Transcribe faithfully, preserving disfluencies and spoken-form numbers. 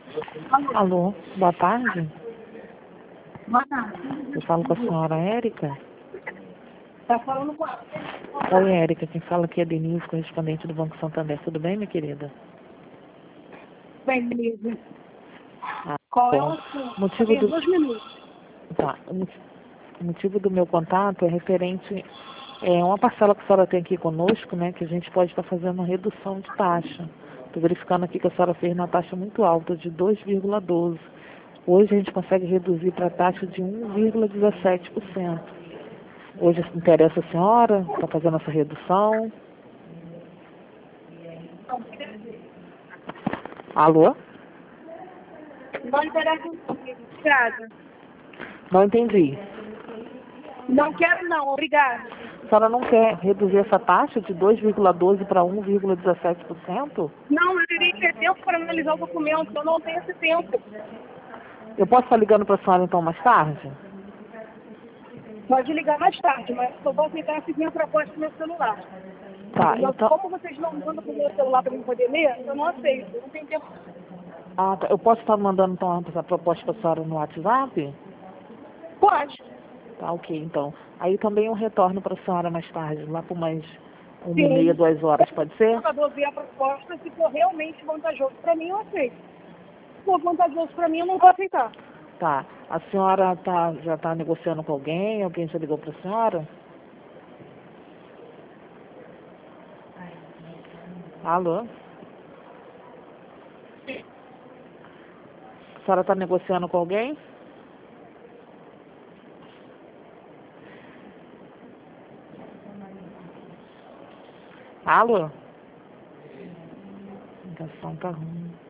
Alô, Alô, boa tarde. boa tarde. Eu falo com a senhora Érica. Tá falando com ela. Oi, Érica. Quem fala aqui é Denise, correspondente do Banco Santander. Tudo bem, minha querida? Bem, Denise. Ah, Qual é o bom. assunto? Só Motivo tem do, dois minutos. tá, o mo- o motivo do meu contato é referente é uma parcela que a senhora tem aqui conosco, né, que a gente pode estar fazendo uma redução de taxa. Estou verificando aqui que a senhora fez uma taxa muito alta, de dois vírgula doze. Hoje a gente consegue reduzir para a taxa de um vírgula dezessete por cento. Hoje interessa a senhora? Está fazendo essa redução? Alô? Não interessa comigo. Obrigada. Não entendi. Não quero não, obrigada. A senhora não quer reduzir essa taxa de dois vírgula doze para um vírgula dezessete por cento? Não, eu teria que ter tempo para analisar o documento. Eu não tenho esse tempo. Eu posso estar ligando para a senhora então mais tarde? Pode ligar mais tarde, mas eu vou aceitar essa minha proposta no meu celular. Tá, Mas então. como vocês não mandam para o meu celular para eu poder ler, eu não aceito. Eu não tenho tempo. Ah, tá. Eu posso estar mandando então essa proposta para a senhora no WhatsApp? Pode. Tá, ok, então. Aí também eu retorno para a senhora mais tarde, lá por mais uma e meia, Sim. duas horas, pode Se o ser? contador ver a proposta, se for realmente vantajoso para mim, eu aceito. Se for vantajoso para mim, eu não vou aceitar. Tá. A senhora tá, já está negociando com alguém? Alguém já ligou para a senhora? Alô? A senhora está negociando com alguém? Alô? A ligação tá ruim.